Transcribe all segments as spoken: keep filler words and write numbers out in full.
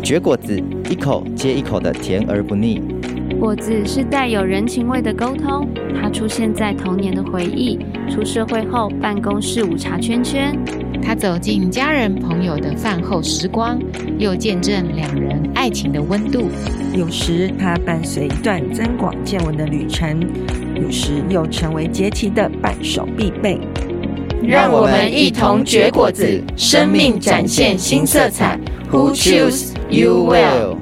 绝果子，一口接一口的甜而不腻。 果子是带有人情味的沟通，它出现在童年的回忆，出社会后办公室午茶圈圈， 它走进家人朋友的饭后时光，又见证两人爱情的温度。 有时它伴随一段增广见闻的旅程，有时又成为节气的伴手必备。 让我们一同绝果子，生命展现新色彩。Who choose you will？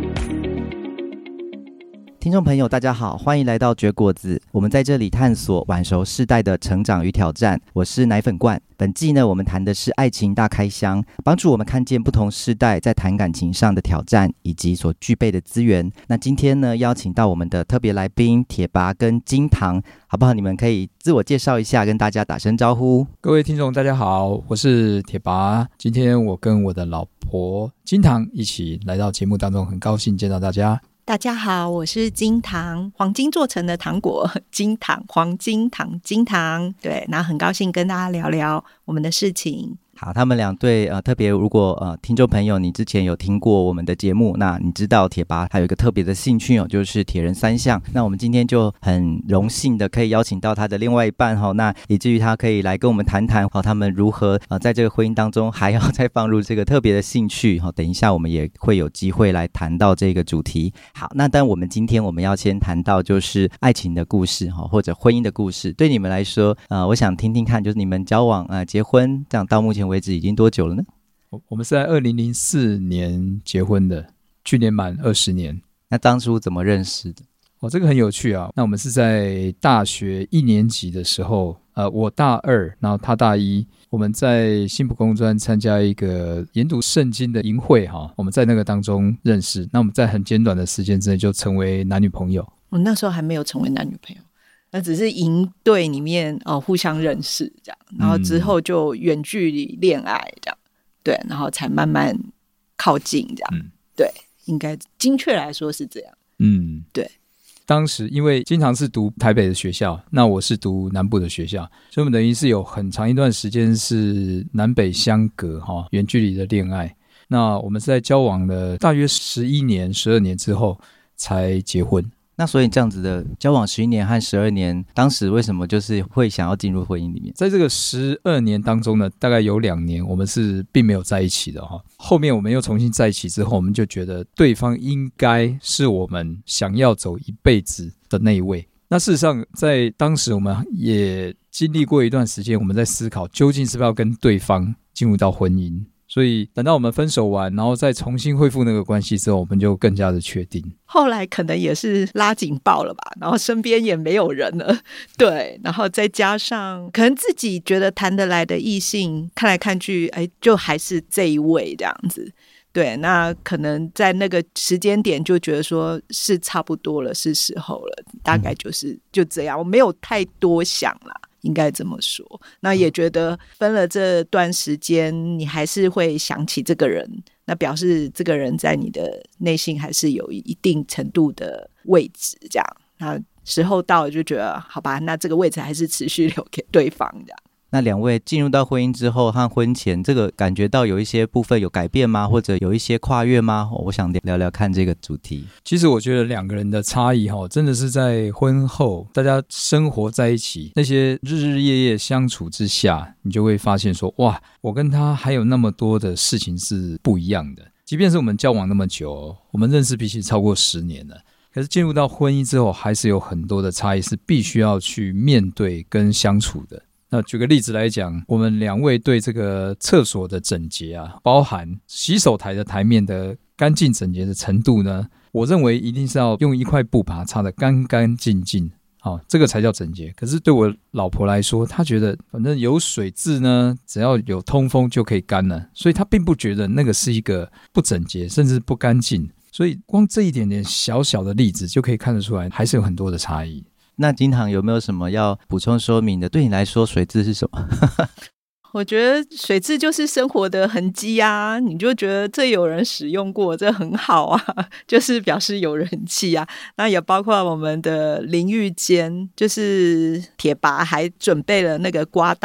听众朋友大家好，欢迎来到绝果子，我们在这里探索晚熟世代的成长与挑战。我是奶粉罐。本季呢，我们谈的是爱情大开箱，帮助我们看见不同世代在谈感情上的挑战以及所具备的资源。那今天呢，邀请到我们的特别来宾铁拔跟金堂，好不好？你们可以自我介绍一下，跟大家打声招呼。 各位听众大家好，我是铁拔。今天我跟我的老婆金堂一起来到节目当中，很高兴见到大家。 大家好，我是金糖，黄金做成的糖果，金糖，黄金糖，金糖。对，然后很高兴跟大家聊聊我们的事情。 好，他们两对呃，特别如果呃听众朋友你之前有听过我们的节目，那你知道铁拔还有一个特别的兴趣哦，就是铁人三项。那我们今天就很荣幸的可以邀请到他的另外一半哈、哦，那以至于他可以来跟我们谈谈、哦、他们如何呃在这个婚姻当中还要再放入这个特别的兴趣哈、哦。等一下我们也会有机会来谈到这个主题。好，那但我们今天我们要先谈到就是爱情的故事哈、哦，或者婚姻的故事。对你们来说，呃，我想听听看，就是你们交往呃结婚这样到目前为止已经多久了呢？ 我们是在二零零四年结婚的，去年满二十年。 那当初怎么认识的？ 哦，这个很有趣啊。那我们是在大学一年级的时候，呃，我大二，然后他大一，我们在新埔工专参加一个研读圣经的营会哈，我们在那个当中认识。那我们在很简短的时间之内就成为男女朋友。 我那时候还没有成为男女朋友。那只是营队里面、哦、互相认识这样，然后之后就远距离恋爱这样、嗯、对，然后才慢慢靠近这样、嗯、对，应该精确来说是这样。嗯，对。 当时因为经常是读台北的学校，那我是读南部的学校，所以我们等于是有很长一段时间是南北相隔、哦、远距离的恋爱。那我们是在交往了大约十一年十二年之后才结婚。 那所以这样子的交往十一年和十二年，当时为什么就是会想要进入婚姻里面？ 在这个十二年当中呢，大概有两年我们是并没有在一起的哈。后面我们又重新在一起之后，我们就觉得对方应该是我们想要走一辈子的那一位。那事实上在当时我们也经历过一段时间，我们在思考究竟是不是要跟对方进入到婚姻。所以等到我们分手完，然后再重新恢复那个关系之后，我们就更加的确定。 后来可能也是拉警报了吧，然后身边也没有人了，对，然后再加上可能自己觉得谈得来的异性，看来看去，哎，就还是这一位这样子。对，那可能在那个时间点就觉得说是差不多了，是时候了，大概就是就这样，我没有太多想啦。应该这么说，那也觉得分了这段时间你还是会想起这个人，那表示这个人在你的内心还是有一定程度的位置这样，那时候到了就觉得好吧，那这个位置还是持续留给对方这样。 那两位进入到婚姻之后和婚前，这个感觉到有一些部分有改变吗？或者有一些跨越吗？我想聊聊看这个主题。 其实我觉得两个人的差异真的是在婚后大家生活在一起，那些日日夜夜相处之下，你就会发现说，哇，我跟他还有那么多的事情是不一样的。即便是我们交往那么久，我们认识彼此超过十年了，可是进入到婚姻之后，还是有很多的差异是必须要去面对跟相处的。那举个例子来讲，我们两位对这个厕所的整洁啊，包含洗手台的台面的干净整洁的程度呢，我认为一定是要用一块布把它擦得干干净净、哦、这个才叫整洁。可是对我老婆来说，她觉得反正有水渍呢，只要有通风就可以干了，所以她并不觉得那个是一个不整洁甚至不干净。所以光这一点点小小的例子就可以看得出来，还是有很多的差异。 那金堂有没有什么要补充说明的？对你来说水渍是什么？ 我觉得水渍就是生活的痕迹啊，你就觉得这有人使用过，这很好啊，就是表示有人气啊。那也包括我们的淋浴间，就是铁拔还准备了那个刮刀，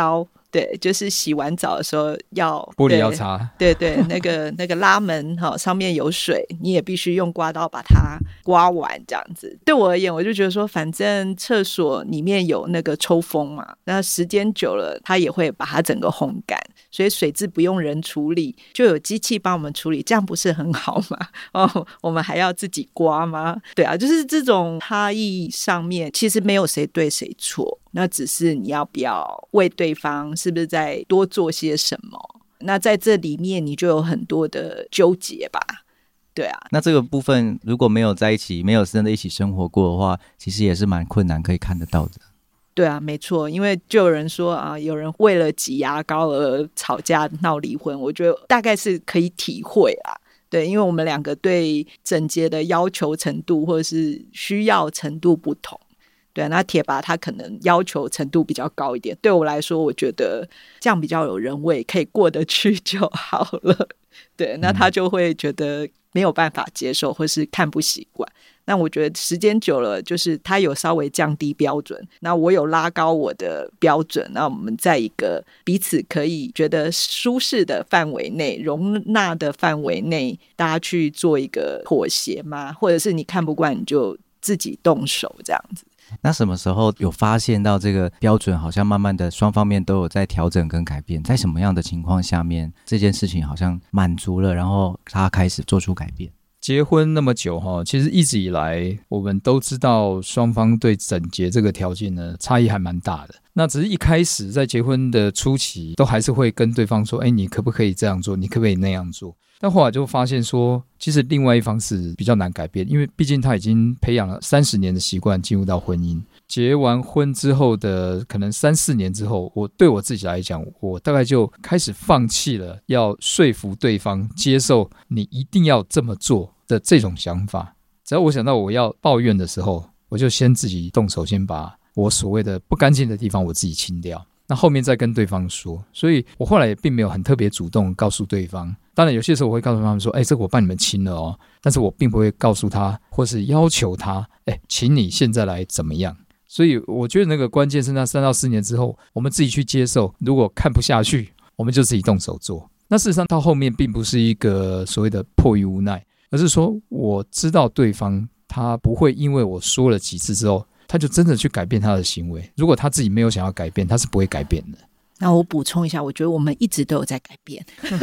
对，就是洗完澡的时候要玻璃要擦， 对对对，那个那个拉门哈、哦、上面有水，你也必须用刮刀把它刮完这样子。对我而言，我就觉得说，反正厕所里面有那个抽风嘛，那时间久了它也会把它整个烘干，所以水质不用人处理，就有机器帮我们处理，这样不是很好吗？哦，我们还要自己刮吗？对啊，就是这种差异上面，其实没有谁对谁错，那只是你要不要为对方是不是再多做些什么。那在这里面你就有很多的纠结吧。对啊， 那这个部分如果没有在一起，没有真的一起生活过的话，其实也是蛮困难可以看得到的。 对啊，没错，因为就有人说啊，有人为了挤牙膏而吵架闹离婚，我觉得大概是可以体会啦。对，因为我们两个对整洁的要求程度或者是需要程度不同。对，那铁拔他可能要求程度比较高一点，对我来说我觉得这样比较有人味，可以过得去就好了。对，那他就会觉得没有办法接受或是看不习惯。那我觉得时间久了，就是他有稍微降低标准，那我有拉高我的标准，那我们在一个彼此可以觉得舒适的范围内，容纳的范围内，大家去做一个妥协嘛，或者是你看不惯你就自己动手这样子。 那什么时候有发现到这个标准好像慢慢的双方面都有在调整跟改变，在什么样的情况下面这件事情好像满足了，然后他开始做出改变？ 结婚那么久，其实一直以来我们都知道双方对整洁这个条件呢差异还蛮大的，那只是一开始在结婚的初期都还是会跟对方说，哎，你可不可以这样做，你可不可以那样做，但后来就发现说其实另外一方是比较难改变，因为毕竟他已经培养了三十年的习惯进入到婚姻，结完婚之后的可能三四年之后，我对我自己来讲，我大概就开始放弃了要说服对方接受你一定要这么做的这种想法。只要我想到我要抱怨的时候，我就先自己动手，先把我所谓的不干净的地方我自己清掉，那后面再跟对方说。所以我后来也并没有很特别主动告诉对方，当然有些时候我会告诉他们说，哎，这个我帮你们清了哦，但是我并不会告诉他或是要求他，哎，请你现在来怎么样。所以我觉得那个关键是那三到四年之后，我们自己去接受，如果看不下去，我们就自己动手做。那事实上到后面并不是一个所谓的迫于无奈，而是说我知道对方他不会因为我说了几次之后，他就真的去改变他的行为。如果他自己没有想要改变，他是不会改变的。 那我补充一下，我觉得我们一直都有在改变。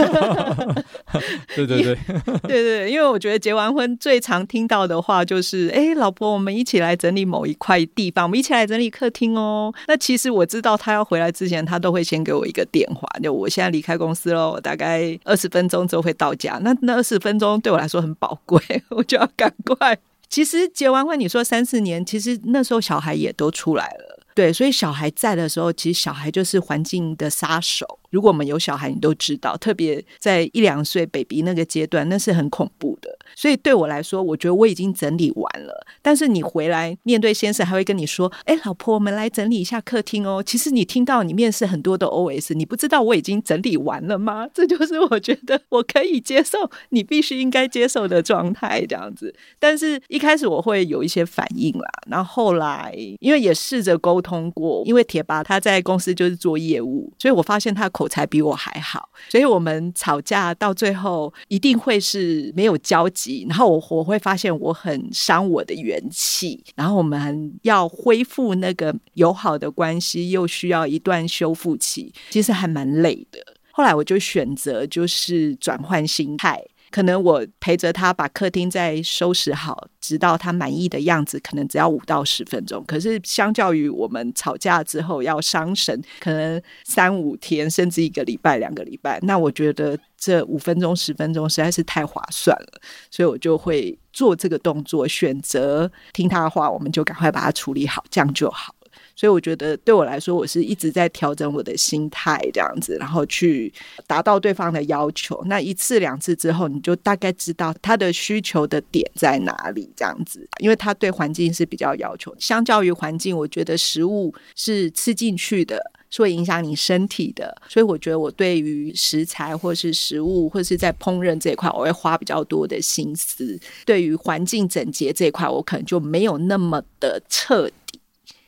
对对对对对，因为我觉得结完婚最常听到的话就是哎，老婆我们一起来整理某一块地方，我们一起来整理客厅哦。那其实我知道他要回来之前，他都会先给我一个电话，就我现在离开公司了，我大概二十分钟之后会到家。那那二十分钟对我来说很宝贵，我就要赶快。其实结完婚你说三四年，其实那时候小孩也都出来了，对，所以小孩在的时候，其实小孩就是环境的杀手。如果我们有小孩，你都知道，特别在一两岁 baby 那个阶段，那是很恐怖的。所以对我来说，我觉得我已经整理完了。但是你回来面对先生，还会跟你说：“哎，老婆，我们来整理一下客厅哦。”其实你听到里面是很多的 O S， 你不知道我已经整理完了吗？这就是我觉得我可以接受，你必须应该接受的状态，这样子。但是一开始我会有一些反应啦，然后后来因为也试着沟通过，因为铁拔他在公司就是做业务，所以我发现他的口才比我还好，所以我们吵架到最后一定会是没有交集，然后 我, 我会发现我很伤我的元气，然后我们要恢复那个友好的关系又需要一段修复期，其实还蛮累的。后来我就选择就是转换心态，可能我陪着他把客厅再收拾好，直到他满意的样子，可能只要五到十分钟。可是相较于我们吵架之后要伤神，可能三五天甚至一个礼拜两个礼拜，那我觉得这五分钟十分钟实在是太划算了，所以我就会做这个动作，选择听他的话，我们就赶快把它处理好，这样就好。所以我觉得对我来说，我是一直在调整我的心态这样子，然后去达到对方的要求。那一次两次之后，你就大概知道他的需求的点在哪里这样子。因为他对环境是比较要求，相较于环境，我觉得食物是吃进去的，是会影响你身体的，所以我觉得我对于食材或是食物或是在烹饪这一块，我会花比较多的心思。对于环境整洁这一块，我可能就没有那么的彻底。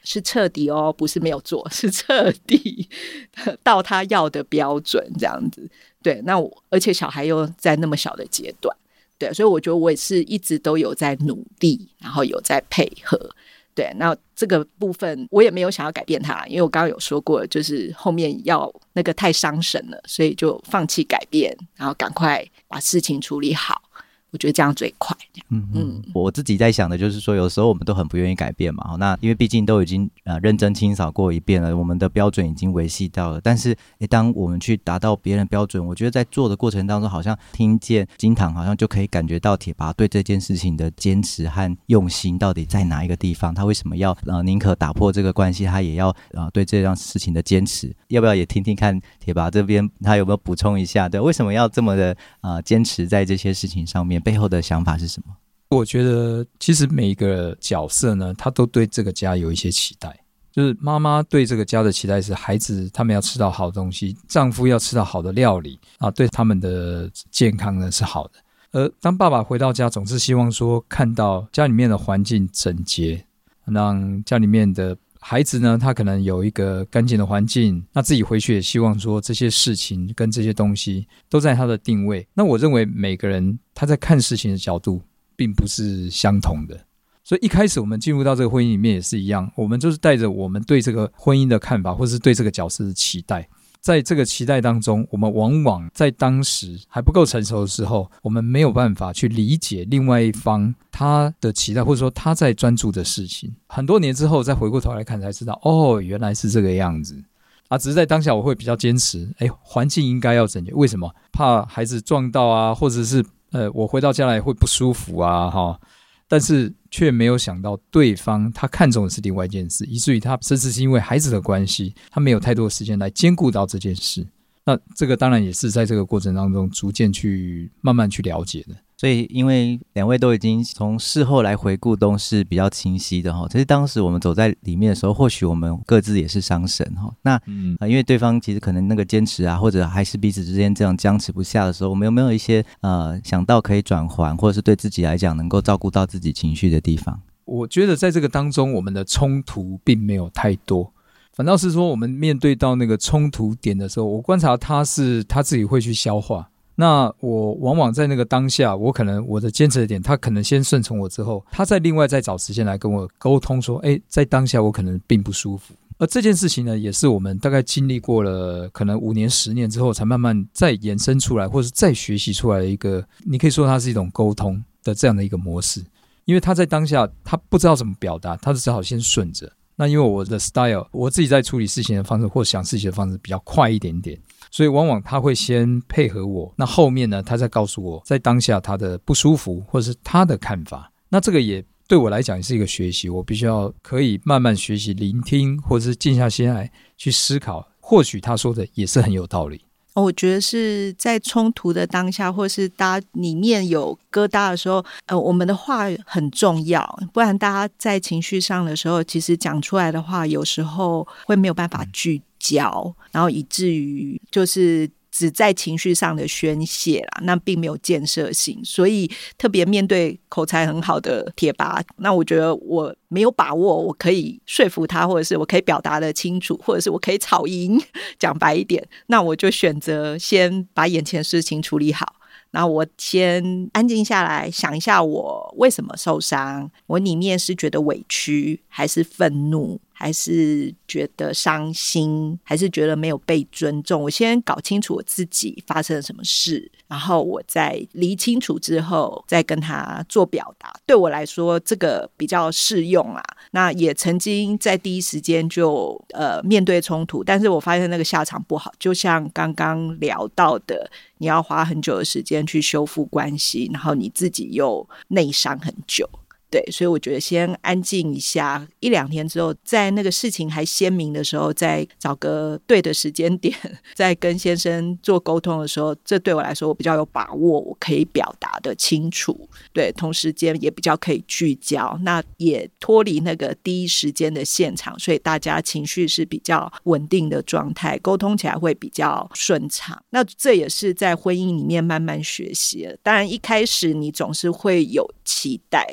是彻底哦，不是没有做，是彻底到他要的标准这样子。对，那我而且小孩又在那么小的阶段，对，所以我觉得我也是一直都有在努力，然后有在配合。对，那这个部分我也没有想要改变它，因为我刚刚有说过，就是后面要那个太伤神了，所以就放弃改变，然后赶快把事情处理好。我觉得这样最快。 嗯嗯，我自己在想的就是说，有时候我们都很不愿意改变嘛。那因为毕竟都已经呃认真清扫过一遍了，我们的标准已经维系到了。但是，诶，当我们去达到别人的标准，我觉得在做的过程当中，好像听见金堂好像就可以感觉到铁拔对这件事情的坚持和用心到底在哪一个地方。他为什么要呃宁可打破这个关系，他也要呃对这样事情的坚持？要不要也听听看铁拔这边他有没有补充一下？对，为什么要这么的呃坚持在这些事情上面？背后的想法是什么？ 我觉得其实每一个角色呢，他都对这个家有一些期待。就是妈妈对这个家的期待是孩子他们要吃到好东西，丈夫要吃到好的料理啊，对他们的健康呢是好的。而当爸爸回到家，总是希望说看到家里面的环境整洁，让家里面的孩子呢，他可能有一个干净的环境，那自己回去也希望说这些事情跟这些东西都在他的定位。那我认为每个人他在看事情的角度并不是相同的，所以一开始我们进入到这个婚姻里面也是一样，我们就是带着我们对这个婚姻的看法，或是对这个角色的期待。在这个期待当中，我们往往在当时还不够成熟的时候，我们没有办法去理解另外一方他的期待，或者说他在专注的事情。很多年之后再回过头来看才知道，哦，原来是这个样子啊！只是在当下我会比较坚持，哎，环境应该要整洁。为什么？怕孩子撞到啊，或者是呃，我回到家来会不舒服啊，哈。但是却没有想到对方他看重的是另外一件事，以至于他甚至是因为孩子的关系，他没有太多的时间来兼顾到这件事。那这个当然也是在这个过程当中逐渐去慢慢去了解的。 所以因为两位都已经从事后来回顾都是比较清晰的，其实当时我们走在里面的时候，或许我们各自也是伤神。那、嗯呃、因为对方其实可能那个坚持啊，或者还是彼此之间这样僵持不下的时候，我们有没有一些呃想到可以转换，或者是对自己来讲能够照顾到自己情绪的地方？ 我觉得在这个当中我们的冲突并没有太多，反倒是说我们面对到那个冲突点的时候，我观察他是他自己会去消化。那我往往在那个当下，我可能我的坚持的点，他可能先顺从我之后，他再另外再找时间来跟我沟通说，诶，在当下我可能并不舒服。而这件事情呢，也是我们大概经历过了可能五年十年之后，才慢慢再衍生出来，或是再学习出来的一个，你可以说它是一种沟通的这样的一个模式。因为他在当下他不知道怎么表达，他只好先顺着。那因为我的 style， 我自己在处理事情的方式或想事情的方式比较快一点点，所以往往他会先配合我，那后面呢，他再告诉我在当下他的不舒服或是他的看法。那这个也对我来讲也是一个学习，我必须要可以慢慢学习聆听，或者是静下心来去思考，或许他说的也是很有道理。 我觉得是在冲突的当下，或是大家里面有疙瘩的时候，呃，我们的话很重要，不然大家在情绪上的时候，其实讲出来的话有时候会没有办法聚焦，然后以至于就是只在情绪上的宣泄啦，那并没有建设性。所以特别面对口才很好的铁拔，那我觉得我没有把握我可以说服他，或者是我可以表达得清楚，或者是我可以吵赢，讲白一点，那我就选择先把眼前事情处理好，然后我先安静下来想一下我为什么受伤，我里面是觉得委屈还是愤怒，还是觉得伤心，还是觉得没有被尊重。我先搞清楚我自己发生了什么事，然后我再理清楚之后再跟他做表达。对我来说这个比较适用啊。那也曾经在第一时间就呃面对冲突，但是我发现那个下场不好，就像刚刚聊到的，你要花很久的时间去修复关系，然后你自己又内伤很久。对，所以我觉得先安静一下，一两天之后，在那个事情还鲜明的时候，再找个对的时间点，再跟先生做沟通的时候，这对我来说我比较有把握，我可以表达的清楚，对，同时间也比较可以聚焦，那也脱离那个第一时间的现场，所以大家情绪是比较稳定的状态，沟通起来会比较顺畅。那这也是在婚姻里面慢慢学习的。当然一开始你总是会有期待，希望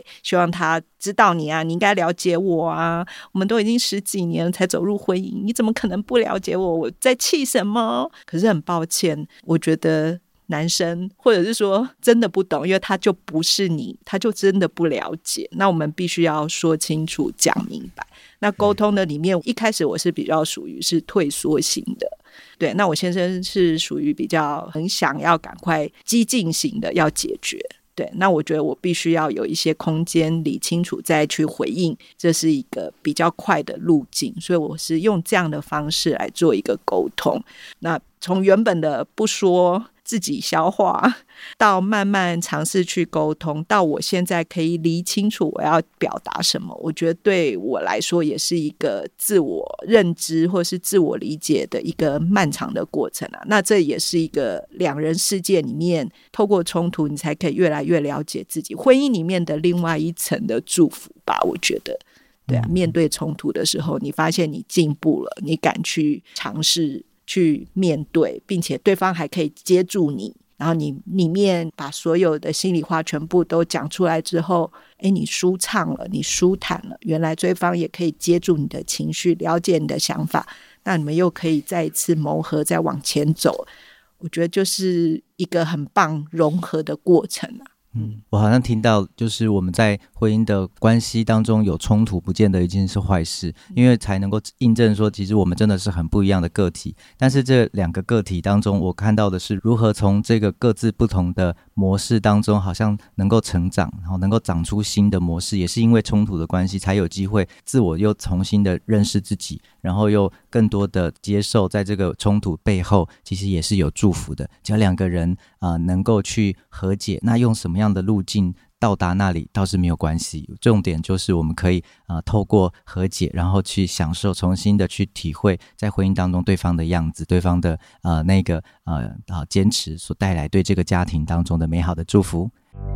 望他知道你啊，你应该了解我啊，我们都已经十几年才走入婚姻，你怎么可能不了解我，我在气什么？可是很抱歉，我觉得男生或者是说真的不懂，因为他就不是你，他就真的不了解，那我们必须要说清楚讲明白。那沟通的里面，一开始我是比较属于是退缩型的，对，那我先生是属于比较很想要赶快激进型的要解决，对，那我觉得我必须要有一些空间理清楚再去回应，这是一个比较快的路径，所以我是用这样的方式来做一个沟通。那从原本的不说自己消化，到慢慢尝试去沟通，到我现在可以理清楚我要表达什么，我觉得对我来说也是一个自我认知或是自我理解的一个漫长的过程啊。那这也是一个两人世界里面透过冲突你才可以越来越了解自己，婚姻里面的另外一层的祝福吧，我觉得对啊，面对冲突的时候你发现你进步了，你敢去尝试去面对，并且对方还可以接住你，然后你里面把所有的心里话全部都讲出来之后，诶，你舒畅了，你舒坦了，原来对方也可以接住你的情绪，了解你的想法，那你们又可以再一次磨合再往前走，我觉得就是一个很棒融合的过程啊。 嗯，我好像听到就是我们在婚姻的关系当中有冲突不见得一定是坏事，因为才能够印证说其实我们真的是很不一样的个体，但是这两个个体当中我看到的是如何从这个各自不同的模式当中好像能够成长，然后能够长出新的模式，也是因为冲突的关系才有机会自我又重新的认识自己，然后又更多的接受在这个冲突背后其实也是有祝福的，只要两个人、呃、能够去和解，那用什么样的路径到达那里倒是没有关系，重点就是我们可以、呃、透过和解然后去享受，重新的去体会在婚姻当中对方的样子，对方的、呃、那个、呃、坚持所带来对这个家庭当中的美好的祝福。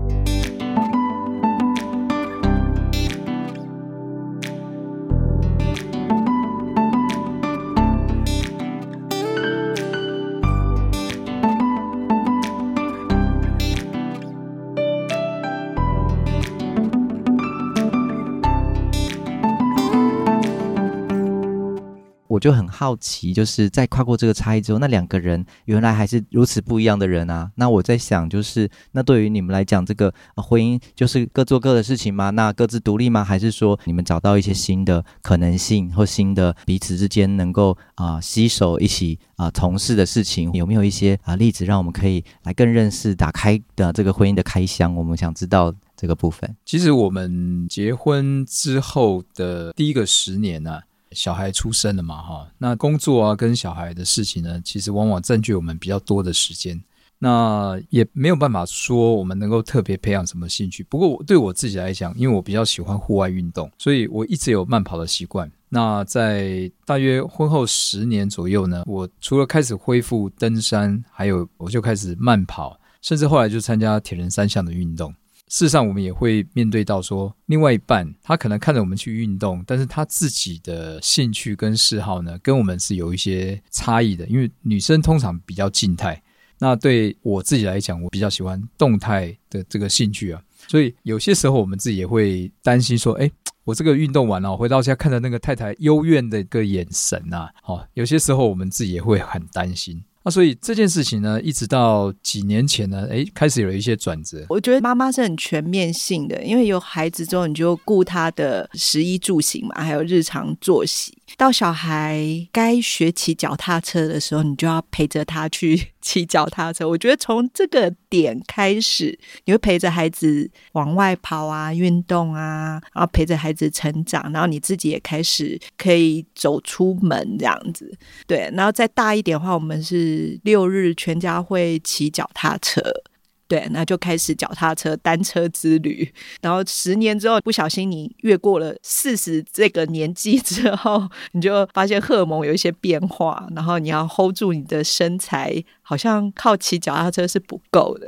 我就很好奇，就是在跨过这个差异之后，那两个人原来还是如此不一样的人啊。那我在想，就是那对于你们来讲，这个、呃、婚姻就是各做各的事情吗？那各自独立吗？还是说你们找到一些新的可能性，或新的彼此之间能够啊、呃、携手一起啊、呃、从事的事情？有没有一些啊、呃、例子，让我们可以来更认识、打开的这个婚姻的开箱？我们想知道这个部分。 其实我们结婚之后的第一个十年啊，小孩出生了嘛，那工作啊跟小孩的事情呢，其实往往占据我们比较多的时间，那也没有办法说我们能够特别培养什么兴趣。不过我对我自己来讲，因为我比较喜欢户外运动，所以我一直有慢跑的习惯。那在大约婚后十年左右呢，我除了开始恢复登山，还有我就开始慢跑，甚至后来就参加铁人三项的运动。事实上我们也会面对到说，另外一半他可能看着我们去运动，但是他自己的兴趣跟嗜好呢跟我们是有一些差异的，因为女生通常比较静态，那对我自己来讲，我比较喜欢动态的这个兴趣啊，所以有些时候我们自己也会担心说，诶，我这个运动完了回到家看着那个太太幽怨的一个眼神啊、哦、有些时候我们自己也会很担心。那所以这件事情呢，一直到几年前呢，诶，开始有一些转折。 我觉得妈妈是很全面性的，因为有孩子之后，你就顾他的食衣住行嘛，还有日常作息。到小孩该学骑脚踏车的时候，你就要陪着他去骑脚踏车。我觉得从这个点开始，你会陪着孩子往外跑啊，运动啊，然后陪着孩子成长，然后你自己也开始可以走出门这样子。对，然后再大一点的话，我们是六日全家会骑脚踏车。对，那就开始脚踏车单车之旅，然后十年之后不小心你越过了四十这个年纪之后，你就发现荷尔蒙有一些变化，然后你要 hold 住你的身材，好像靠骑脚踏车是不够的，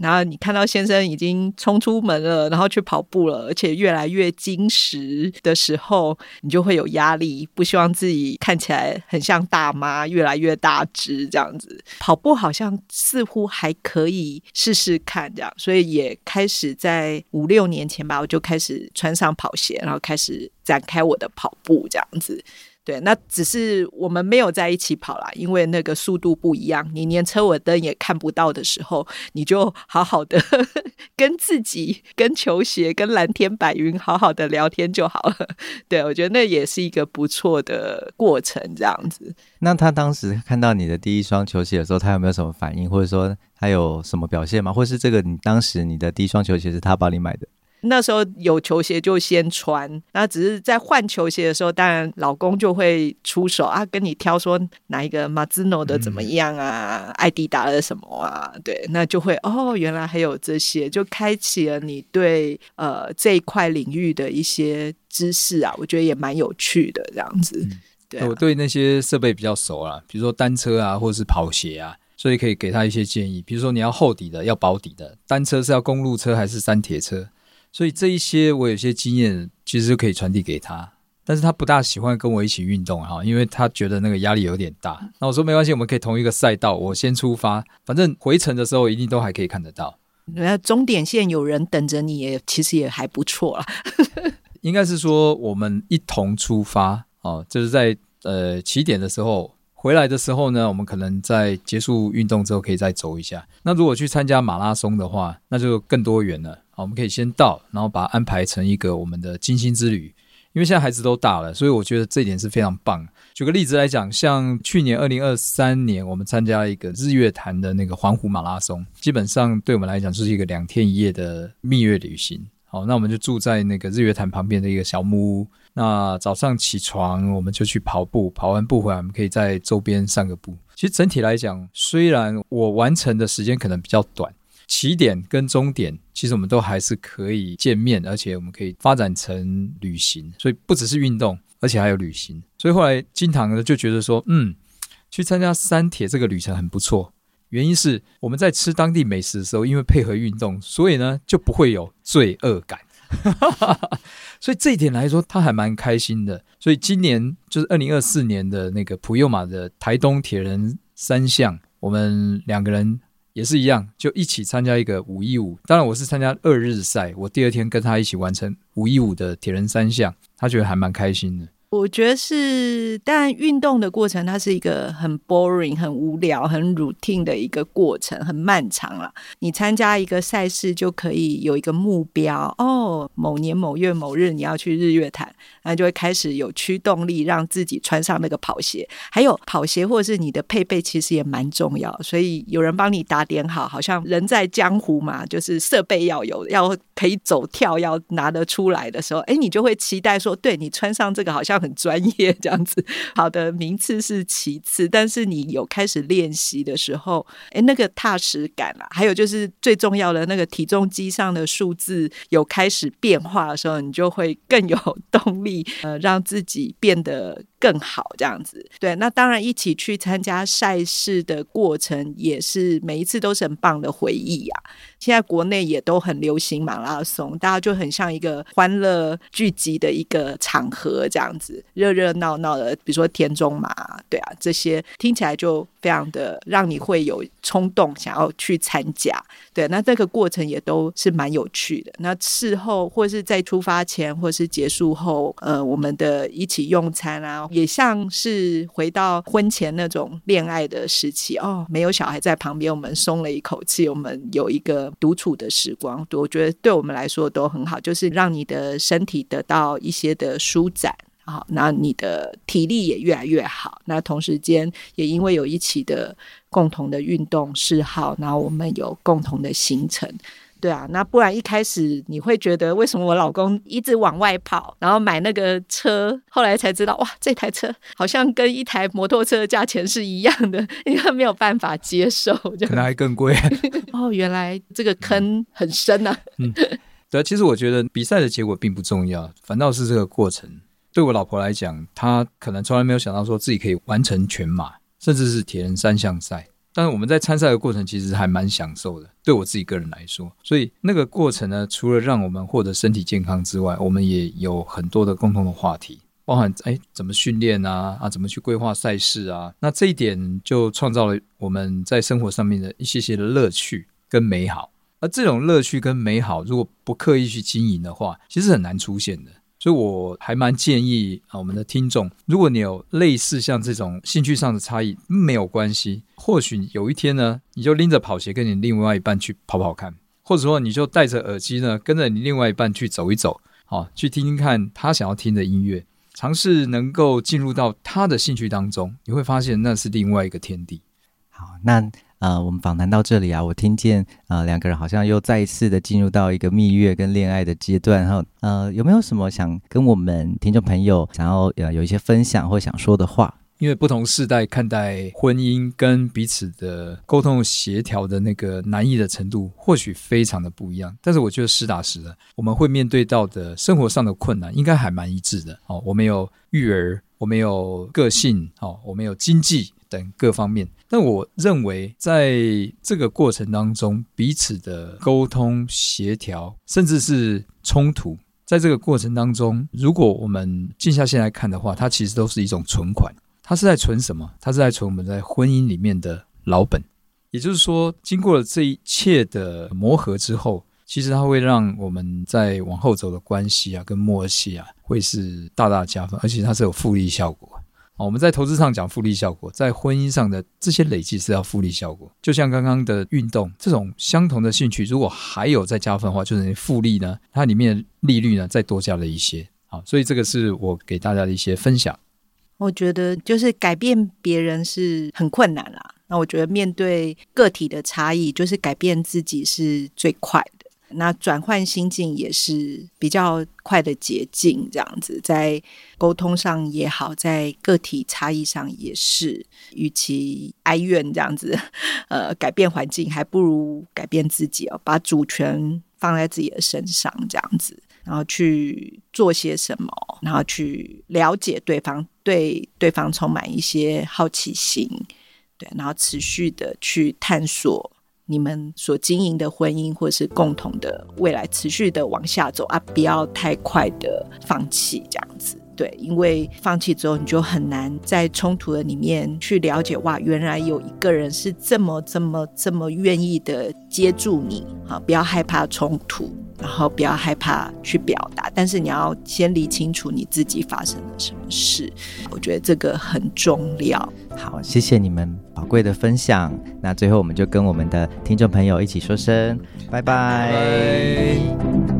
然后你看到先生已经冲出门了，然后去跑步了，而且越来越精实的时候，你就会有压力，不希望自己看起来很像大妈，越来越大只这样子。跑步好像似乎还可以试试看这样，所以也开始在五六年前吧，我就开始穿上跑鞋，然后开始展开我的跑步这样子。对，那只是我们没有在一起跑啦，因为那个速度不一样，你连车尾灯也看不到的时候，你就好好的跟自己、跟球鞋、跟蓝天白云好好的聊天就好了。对，我觉得那也是一个不错的过程这样子。 那他当时看到你的第一双球鞋的时候，他有没有什么反应，或者说他有什么表现吗？或是这个你当时你的第一双球鞋是他帮你买的？ 那时候有球鞋就先穿，那只是在换球鞋的时候，当然老公就会出手啊，跟你挑说哪一个 Mizuno 的怎么样啊，艾迪达的什么啊，对，那就会哦，原来还有这些，就开启了你对呃这一块领域的一些知识啊，我觉得也蛮有趣的这样子。 嗯对啊， 我对那些设备比较熟啦，比如说单车啊，或者是跑鞋啊，所以可以给他一些建议，比如说你要厚底的，要薄底的，单车是要公路车还是山铁车。所以这一些我有些经验其实就可以传递给他，但是他不大喜欢跟我一起运动哈，因为他觉得那个压力有点大。那我说没关系，我们可以同一个赛道，我先出发，反正回程的时候一定都还可以看得到。 那终点线有人等着你也其实也还不错啦。 应该是说我们一同出发哦，就是在呃起点的时候。回来的时候呢，我们可能在结束运动之后可以再走一下。那如果去参加马拉松的话，那就更多元了。我们可以先到，然后把它安排成一个我们的精心之旅。因为现在孩子都大了，所以我觉得这一点是非常棒。举个例子来讲，像去年二零二三年我们参加一个日月潭的那个环湖马拉松，基本上对我们来讲就是一个两天一夜的蜜月旅行。好，那我们就住在那个日月潭旁边的一个小木屋。那早上起床我们就去跑步，跑完步回来我们可以在周边散个步。其实整体来讲，虽然我完成的时间可能比较短，起点跟终点其实我们都还是可以见面，而且我们可以发展成旅行，所以不只是运动，而且还有旅行。所以后来金堂呢就觉得说，嗯，去参加三铁这个旅程很不错。原因是我们在吃当地美食的时候，因为配合运动，所以呢就不会有罪恶感。所以这一点来说他还蛮开心的。所以今年就是二零二四年的那个普悠玛的台东铁人三项，我们两个人也是一样，就一起参加一个五一五。当然我是参加二日赛，我第二天跟他一起完成五一五的铁人三项，他觉得还蛮开心的。 我觉得是，但运动的过程它是一个很 boring 很无聊很 routine 的一个过程，很漫长啦。你参加一个赛事就可以有一个目标，哦，某年某月某日你要去日月潭，那就会开始有驱动力让自己穿上那个跑鞋。还有跑鞋或者是你的配备其实也蛮重要，所以有人帮你打点好，好像人在江湖嘛，就是设备要有，要可以走跳要拿得出来的时候，哎，你就会期待说，对，你穿上这个好像很专业这样子。好的名次是其次，但是你有开始练习的时候，哎，那个踏实感啊，还有就是最重要的那个体重机上的数字有开始变化的时候，你就会更有动力，呃，让自己变得更好这样子。对，那当然一起去参加赛事的过程也是每一次都是很棒的回忆啊。现在国内也都很流行马拉松，大家就很像一个欢乐聚集的一个场合这样子，热热闹闹的，比如说田中马，对啊，这些听起来就非常的让你会有冲动想要去参加。对，那这个过程也都是蛮有趣的。那事后或是在出发前或是结束后，呃，我们的一起用餐啊，也像是回到婚前那种恋爱的时期哦，没有小孩在旁边，我们松了一口气，我们有一个独处的时光，我觉得对我们来说都很好，就是让你的身体得到一些的舒展，好，那你的体力也越来越好，那同时间也因为有一起的共同的运动嗜好，然后我们有共同的行程。对啊，那不然一开始你会觉得为什么我老公一直往外跑，然后买那个车，后来才知道哇，这台车好像跟一台摩托车的价钱是一样的，因为他没有办法接受， 可能还更贵。 哦，原来这个坑很深啊。 嗯，对，其实我觉得比赛的结果并不重要，反倒是这个过程。对我老婆来讲，她可能从来没有想到说自己可以完成全马，甚至是铁人三项赛。 但是我们在参赛的过程其实还蛮享受的，对我自己个人来说。所以那个过程呢，除了让我们获得身体健康之外，我们也有很多的共同的话题，包含哎怎么训练啊啊怎么去规划赛事啊。那这一点就创造了我们在生活上面的一些些的乐趣跟美好。而这种乐趣跟美好，如果不刻意去经营的话，其实很难出现的。所以我还蛮建议、啊、我们的听众，如果你有类似像这种兴趣上的差异，没有关系，或许有一天呢，你就拎着跑鞋跟你另外一半去跑跑看，或者说你就戴着耳机呢，跟着你另外一半去走一走、啊、去听听看他想要听的音乐，尝试能够进入到他的兴趣当中，你会发现那是另外一个天地。 好，那呃，我们访谈到这里啊，我听见呃两个人好像又再一次的进入到一个蜜月跟恋爱的阶段哈，呃，有没有什么想跟我们听众朋友想要呃有一些分享或想说的话？ 因为不同世代看待婚姻跟彼此的沟通协调的那个难易的程度或许非常的不一样，但是我觉得实打实的我们会面对到的生活上的困难应该还蛮一致的、哦、我们有育儿，我们有个性、哦、我们有经济等各方面，但我认为在这个过程当中彼此的沟通协调甚至是冲突，在这个过程当中如果我们静下心来看的话，它其实都是一种存款。它是在存什么？它是在存我们在婚姻里面的老本。也就是说经过了这一切的磨合之后，其实它会让我们在往后走的关系啊跟默契啊会是大大加分，而且它是有复利效果。我们在投资上讲复利效果，在婚姻上的这些累积是要复利效果。就像刚刚的运动，这种相同的兴趣如果还有再加分的话，就是复利呢，它里面的利率呢再多加了一些。好，所以这个是我给大家的一些分享。 我觉得就是改变别人是很困难啦，那我觉得面对个体的差异，就是改变自己是最快的，那转换心境也是比较快的捷径，这样子在沟通上也好，在个体差异上也是，与其哀怨这样子呃，改变环境还不如改变自己哦，把主权放在自己的身上这样子，然后去做些什么，然后去了解对方，对对方充满一些好奇心，对，然后持续的去探索你们所经营的婚姻或是共同的未来，持续的往下走啊，不要太快的放弃这样子。对，因为放弃之后你就很难在冲突的里面去了解，哇，原来有一个人是这么这么这么愿意的接住你。好，不要害怕冲突，然后不要害怕去表达，但是你要先理清楚你自己发生了什么事，我觉得这个很重要。 好，谢谢你们宝贵的分享。那最后我们就跟我们的听众朋友一起说声拜拜。 拜拜。